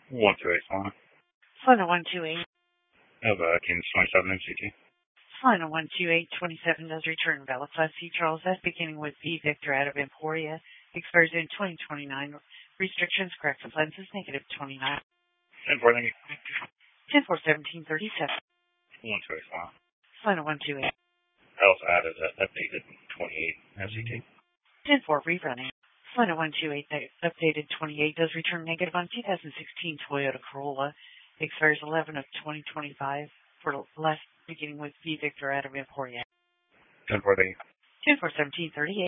1285. Final 128. Of Kings 27 MCT. Final 12827 does return valid Class C Charles S. beginning with V Victor out of Emporia. Expires in 2029. Restrictions, correct lenses, negative 29. 10 4, thank you. 10 4 17 37. 1285. Final 128. I also added updated 28 MCT. 10 4 rerunning. Final 128 updated 28 does return negative on 2016 Toyota Corolla. Expires 11 of 2025 for last beginning with V Victor out of Emporia. 10 4, thank you. 10 4 17 38.